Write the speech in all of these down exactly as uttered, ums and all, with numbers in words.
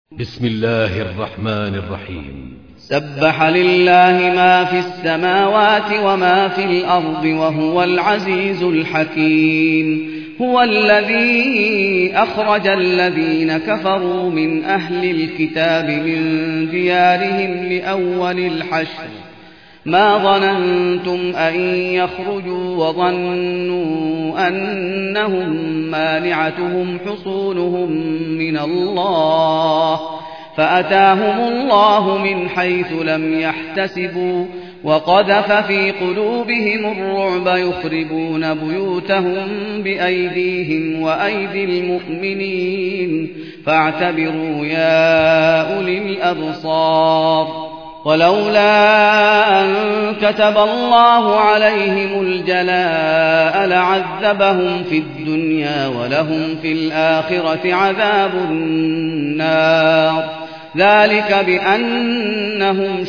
بسم الله الرحمن الرحيم. سبح لله ما في السماوات وما في الأرض وهو العزيز الحكيم. هو الذي أخرج الذين كفروا من أهل الكتاب من ديارهم لأول الحشر ما ظننتم أن يخرجوا وظنوا أنهم مانعتهم حصونهم من الله فأتاهم الله من حيث لم يحتسبوا وقذف في قلوبهم الرعب يخربون بيوتهم بأيديهم وأيدي المؤمنين فاعتبروا يا أولي الأبصار. ولولا أن كتب الله عليهم الجلاء لعذبهم في الدنيا ولهم في الآخرة عذاب النار ذلك بأنهم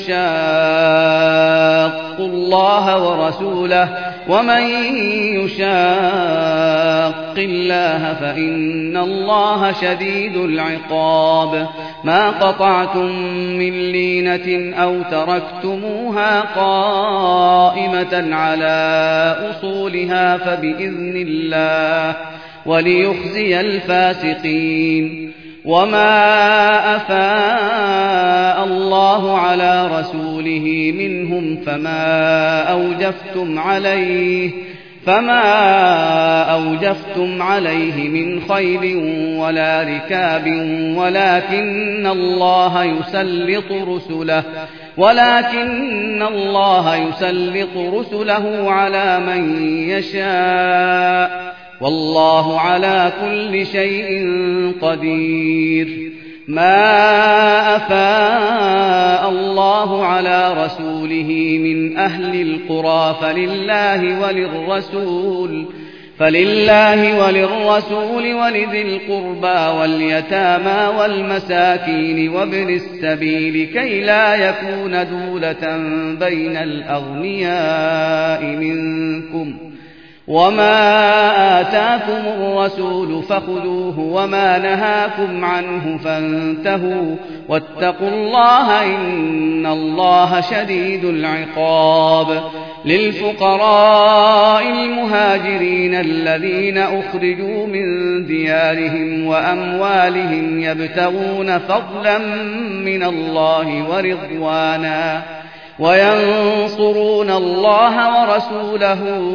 شاقوا الله ورسوله ومن يشاق الله فإن الله شديد العقاب. ما قطعتم من لينة أو تركتموها قائمة على أصولها فبإذن الله وليخزي الفاسقين. وما أفاء الله على رسوله منهم فما أوجفتم عليه فما أوجفتم عليه من خيل ولا ركاب ولكن الله يسلط رسله ولكن الله يسلط رسله على من يشاء والله على كل شيء قدير. ما أفاء الله على رسوله من أهل القرى فلله وللرسول فلله وللرسول ولذي القربى واليتامى والمساكين وابن السبيل كي لا يكون دولة بين الأغنياء منكم. وما آتاكم الرسول فخذوه وما نهاكم عنه فانتهوا واتقوا الله إن الله شديد العقاب. للفقراء المهاجرين الذين أخرجوا من ديارهم وأموالهم يبتغون فضلا من الله ورضوانا وينصرون الله ورسوله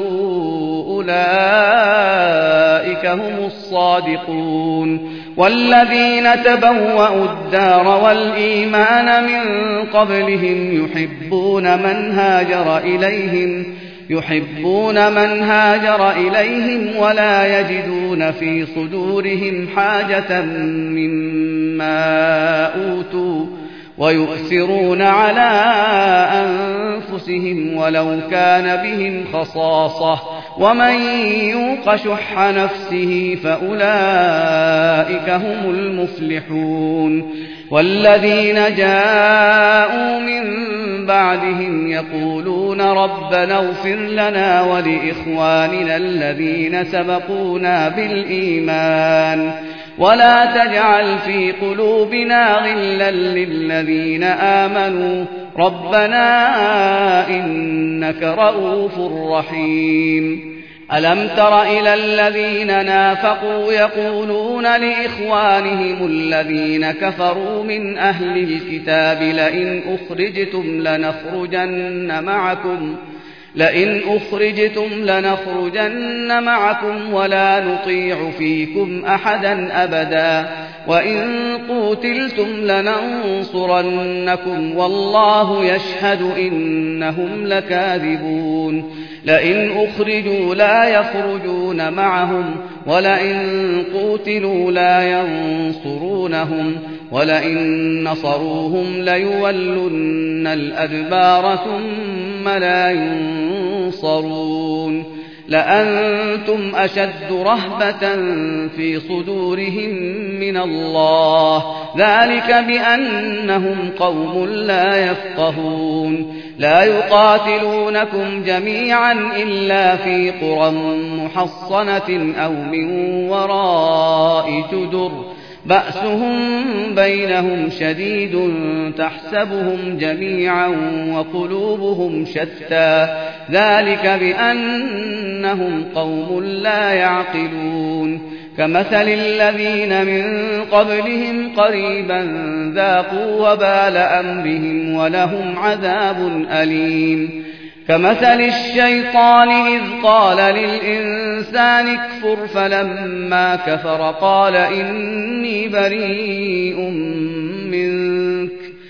أولئك هم الصادقون. والذين تبوأوا الدار والإيمان من قبلهم يحبون من هاجر إليهم يحبون من هاجر إليهم ولا يجدون في صدورهم حاجة مما أوتوا ويؤثرون على أنفسهم ولو كان بهم خصاصة ومن يوق شح نفسه فأولئك هم المفلحون. والذين جاءوا من بعدهم يقولون ربنا اغفر لنا ولإخواننا الذين سبقونا بالإيمان ولا تجعل في قلوبنا غلا للذين آمنوا ربنا إنك رؤوف رحيم. ألم تر إلى الذين نافقوا يقولون لإخوانهم الذين كفروا من أهل الكتاب لئن أخرجتم لنخرجن معكم لئن أخرجتم لنخرجن معكم ولا نطيع فيكم أحدا أبدا وإن قوتلتم لننصرنكم والله يشهد إنهم لكاذبون. لئن أخرجوا لا يخرجون معهم ولئن قوتلوا لا ينصرونهم ولئن نصروهم ليولن الأدبار ثم لا ينصرون. لأنتم أشد رهبة في صدورهم من الله ذلك بأنهم قوم لا يفقهون. لا يقاتلونكم جميعا إلا في قرى محصنة أو من وراء جدر بأسهم بينهم شديد تحسبهم جميعا وقلوبهم شتى ذلك بأنهم قوم لا يعقلون كمثل الذين من قبلهم قريبا ذاقوا وبال أمرهم ولهم عذاب أليم كمثل الشيطان إذ قال للإنسان اكفر فلما كفر قال إني بريء منك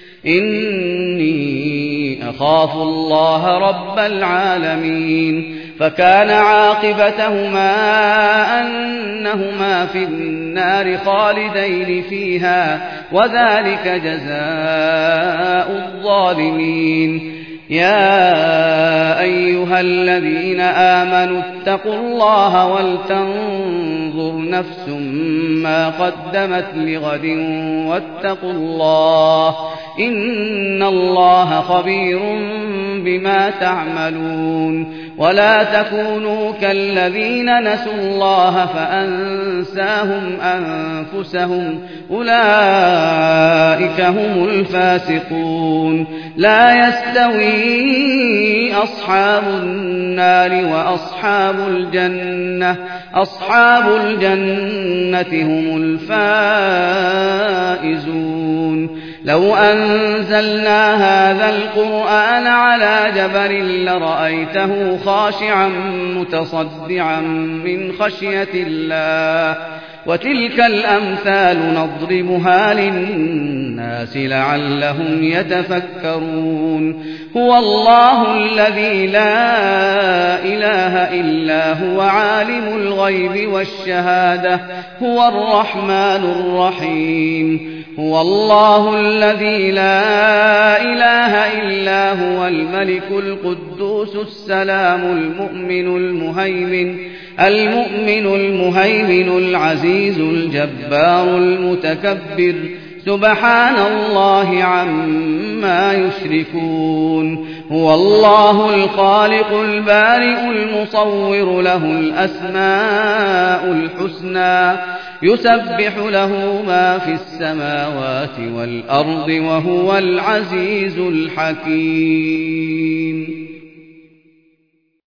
إني أخاف الله رب العالمين فكان عاقبتهما أنهما في النار خالدين فيها وذلك جزاء الظالمين يا أيها الذين آمنوا اتقوا الله ولتنظر نفس ما قدمت لغد واتقوا الله إن الله خبير بما تعملون ولا تكونوا كالذين نسوا الله فأنساهم أنفسهم أولئك هم الفاسقون لا يستوي أصحاب النار وأصحاب الجنة أصحاب الجنة هم الفائزون لو أنزلنا هذا القرآن على جبل لرأيته خاشعا متصدعا من خشية الله وتلك الأمثال نضربها للناس لعلهم يتفكرون هو الله الذي لا إله إلا هو عالم الغيب والشهادة هو الرحمن الرحيم هو الله الذي لا إله إلا هو الملك القدوس السلام المؤمن المهيمن المؤمن المهيمن العزيز الجبار المتكبر سبحان الله عما يشركون هو الله الخالق البارئ المصور له الأسماء الحسنى يسبح له ما في السماوات والأرض وهو العزيز الحكيم.